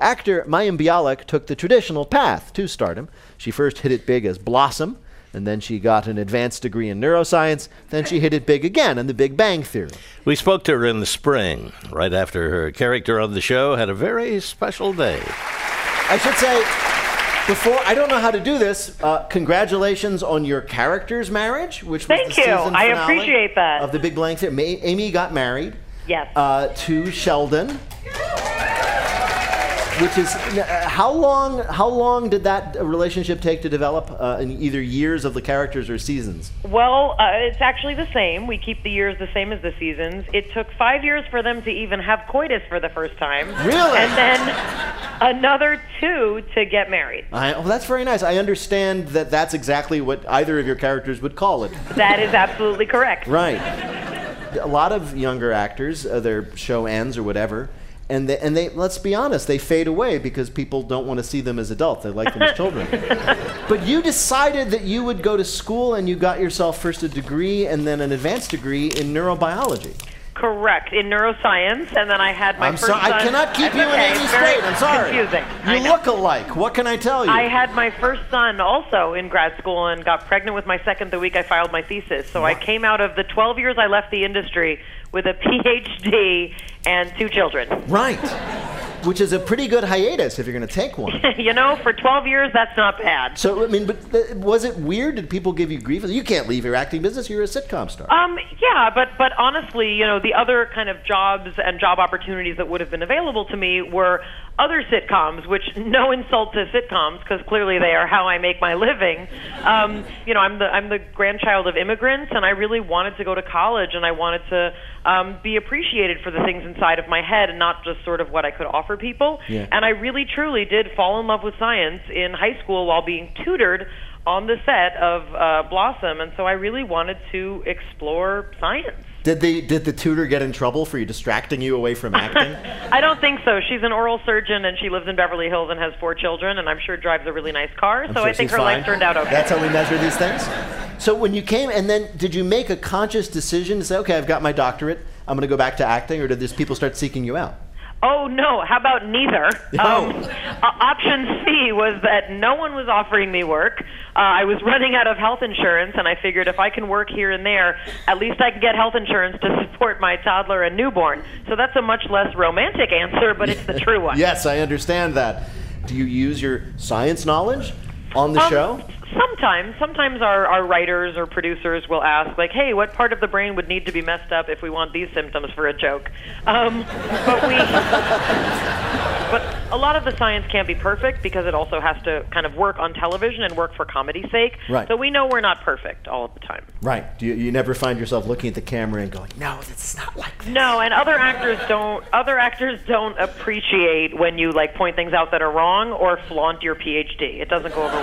Actor Mayim Bialik took the traditional path to stardom. She first hit it big as Blossom, and then she got an advanced degree in neuroscience. Then she hit it big again in The Big Bang Theory. We spoke to her in the spring, right after her character on the show had a very special day. I should say, before, I don't know how to do this, congratulations on your character's marriage, which was the season finale I appreciate that. of The Big Bang Theory. Amy got married. Yes. To Sheldon. Which is, how long did that relationship take to develop, in either years of the characters or seasons? Well, it's actually the same. We keep the years the same as the seasons. It took 5 years for them to even have coitus for the first time. Really? And then another 2 to get married. Well, that's very nice. I understand that that's exactly what either of your characters would call it. That is absolutely correct. Right. A lot of younger actors, their show ends or whatever, and they let's be honest, they fade away because people don't want to see them as adults. They like them as children. But you decided that you would go to school and you got yourself first a degree and then an advanced degree in neurobiology. Correct, in neuroscience, and then I had my first son. I cannot keep you and Amy straight. I'm sorry. Confusing. You look alike. What can I tell you? I had my first son also in grad school and got pregnant with my second the week I filed my thesis. So I came out of the 12 years I left the industry with a PhD and 2 children. Right. Which is a pretty good hiatus if you're going to take one. You know, for 12 years, that's not bad. So, I mean, but was it weird? Did people give you grief? You can't leave your acting business. You're a sitcom star. Yeah, but honestly, you know, the other kind of jobs and job opportunities that would have been available to me were other sitcoms, which no insult to sitcoms, because clearly they are how I make my living. You know, I'm the grandchild of immigrants, and I really wanted to go to college, and I wanted to be appreciated for the things inside of my head and not just sort of what I could offer people. Yeah. And I really, truly did fall in love with science in high school while being tutored on the set of Blossom, and so I really wanted to explore science. Did the tutor get in trouble for you distracting you away from acting? I don't think so. She's an oral surgeon, and she lives in Beverly Hills and has 4 children, and I'm sure drives a really nice car, so I think her life turned out okay. That's how we measure these things? So when you came, and then did you make a conscious decision to say, okay, I've got my doctorate, I'm going to go back to acting, or did these people start seeking you out? Oh, no. How about neither? Option C was that no one was offering me work. I was running out of health insurance, and I figured if I can work here and there, at least I can get health insurance to support my toddler and newborn. So that's a much less romantic answer, but it's the true one. Yes, I understand that. Do you use your science knowledge on the show? Sometimes our writers or producers will ask, like, hey, what part of the brain would need to be messed up if we want these symptoms for a joke? But a lot of the science can't be perfect because it also has to kind of work on television and work for comedy's sake. Right. So we know we're not perfect all of the time. Right. Do you never find yourself looking at the camera and going, no, it's not like this? No, and other actors don't appreciate when you like point things out that are wrong or flaunt your PhD. It doesn't go over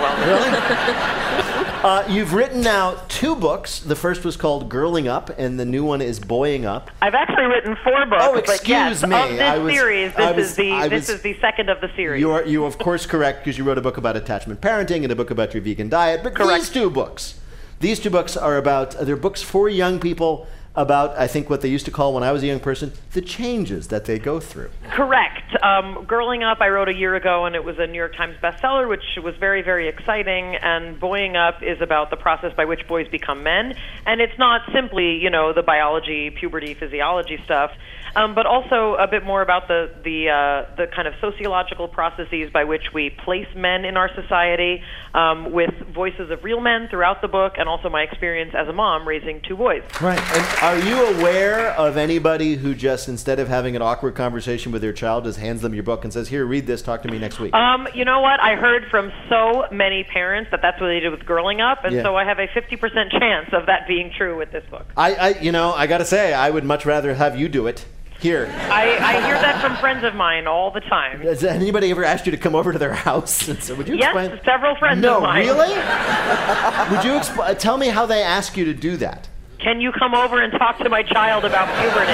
well. Really? You've written now 2 books. The first was called Girling Up, and the new one is Boying Up. I've actually written 4 books. Oh, excuse but yes, me. Of this series, this is the second of the series. You are of course correct, because you wrote a book about attachment parenting and a book about your vegan diet. But correct. These two books are about, they're books for young people about, I think, what they used to call, when I was a young person, the changes that they go through. Correct. Girling Up, I wrote a year ago, and it was a New York Times bestseller, which was very, very exciting. And Boying Up is about the process by which boys become men. And it's not simply, you know, the biology, puberty, physiology stuff, but also a bit more about the kind of sociological processes by which we place men in our society, with voices of real men throughout the book, and also my experience as a mom raising 2 boys. Right. And are you aware of anybody who just, instead of having an awkward conversation with their child, just hands them your book and says, here, read this, talk to me next week? You know what? I heard from so many parents that that's what they did with Girling Up, and so I have a 50% chance of that being true with this book. I got to say, I would much rather have you do it. Here. I hear that from friends of mine all the time. Has anybody ever asked you to come over to their house? So would you explain? Yes, several friends of mine. No, really? Would you tell me how they ask you to do that? Can you come over and talk to my child about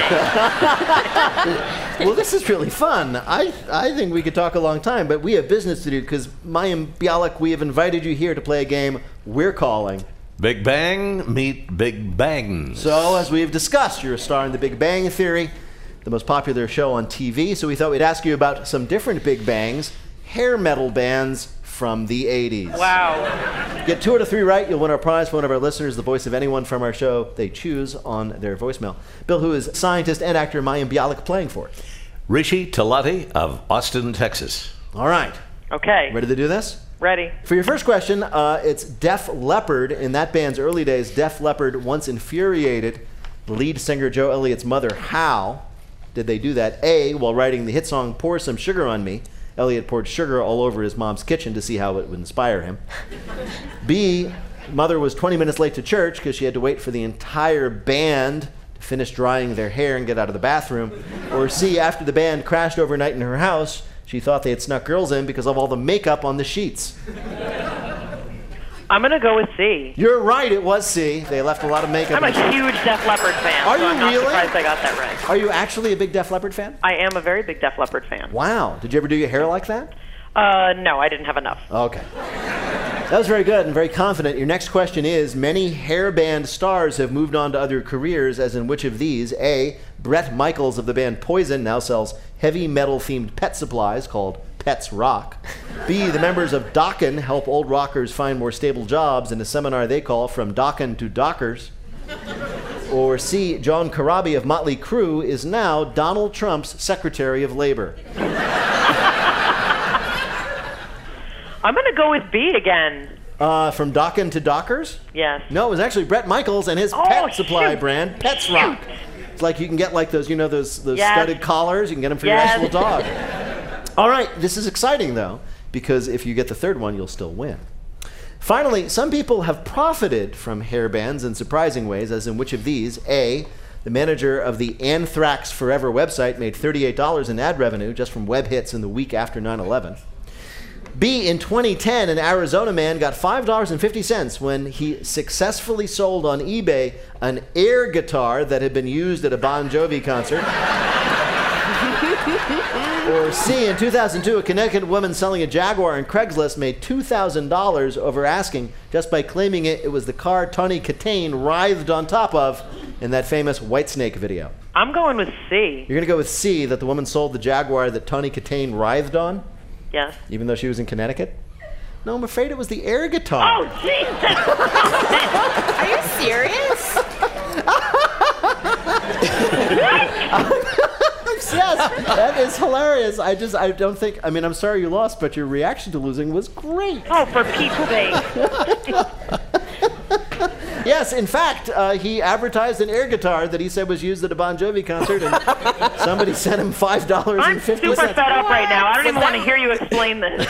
puberty? Well, this is really fun. I think we could talk a long time, but we have business to do, because Mayim Bialik, we have invited you here to play a game we're calling Big Bang Meet Big Bang. So, as we have discussed, you're a star in The Big Bang Theory. the most popular show on TV. So we thought we'd ask you about some different big bangs, hair metal bands from the 80s. Wow. Get 2 out of 3 right, you'll win our prize for one of our listeners, the voice of anyone from our show they choose on their voicemail. Bill, who is scientist and actor Mayim Bialik playing for? Rishi Talati of Austin, Texas. All right. Okay. Ready to do this? Ready. For your first question, it's Def Leppard. In that band's early days, Def Leppard once infuriated lead singer Joe Elliott's mother. How did they do that? A, while writing the hit song Pour Some Sugar on Me, Elliott poured sugar all over his mom's kitchen to see how it would inspire him. B, mother was 20 minutes late to church because she had to wait for the entire band to finish drying their hair and get out of the bathroom. Or C, after the band crashed overnight in her house, she thought they had snuck girls in because of all the makeup on the sheets. I'm going to go with C. You're right, it was C. They left a lot of makeup. I'm a huge Def Leppard fan. Are so you I'm not really? surprised I got that right. Are you actually a big Def Leppard fan? I am a very big Def Leppard fan. Wow. Did you ever do your hair like that? No, I didn't have enough. Okay. That was very good and very confident. Your next question is, many hair band stars have moved on to other careers, as in which of these? A, Bret Michaels of the band Poison now sells heavy metal-themed pet supplies called Pets Rock. B, the members of Dokken help old rockers find more stable jobs in a seminar they call From Dokken to Dockers. Or C, John Corabi of Motley Crue is now Donald Trump's Secretary of Labor. I'm going to go with B again. From Dokken to Dockers? Yes. No, it was actually Bret Michaels and his pet supply shoot. brand, Pets Rock. It's like you can get like those, those Yes. studded collars. You can get them for your Yes. nice little dog. All right, this is exciting though, because if you get the third one, you'll still win. Finally, some people have profited from hair bands in surprising ways, as in which of these? A, the manager of the Anthrax Forever website made $38 in ad revenue just from web hits in the week after 9/11. B, in 2010, an Arizona man got $5.50 when he successfully sold on eBay an air guitar that had been used at a Bon Jovi concert. Or C, in 2002, a Connecticut woman selling a Jaguar on Craigslist made $2,000 over asking just by claiming it was the car Tawny Katane writhed on top of in that famous Whitesnake video. I'm going with C. You're going to go with C, that the woman sold the Jaguar that Tawny Katane writhed on? Yes. Even though she was in Connecticut? No, I'm afraid it was the air guitar. Oh, Jesus! Are you serious? Yes, that is hilarious. I don't think, I'm sorry you lost, but your reaction to losing was great. Oh, for Pete's sake. Yes, in fact, he advertised an air guitar that he said was used at a Bon Jovi concert, and somebody sent him $5.50. I'm super fed up right now. I don't even want to hear you explain this.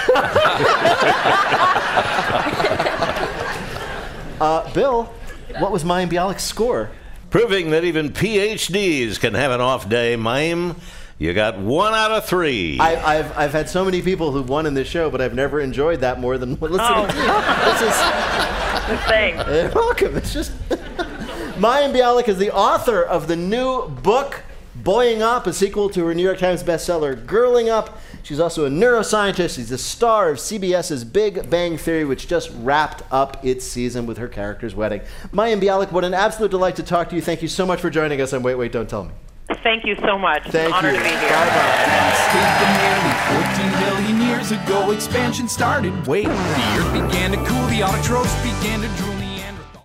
Bill, what was Mayim Bialik's score? Proving that even PhDs can have an off day, Mayim, you got 1 out of 3. I've had so many people who've won in this show, but I've never enjoyed that more than listening to you. This is... Thanks. You're welcome. It's just... Mayim Bialik is the author of the new book, Boying Up, a sequel to her New York Times bestseller, Girling Up. She's also a neuroscientist. She's the star of CBS's Big Bang Theory, which just wrapped up its season with her character's wedding. Mayim Bialik, what an absolute delight to talk to you. Thank you so much for joining us on Wait, Wait, Don't Tell Me. Thank you so much. It's Thank an honor you. to be here. Bye-bye. Nearly 14 million years ago, expansion started. Wait, the earth began to cool, the autotrophs began to drool.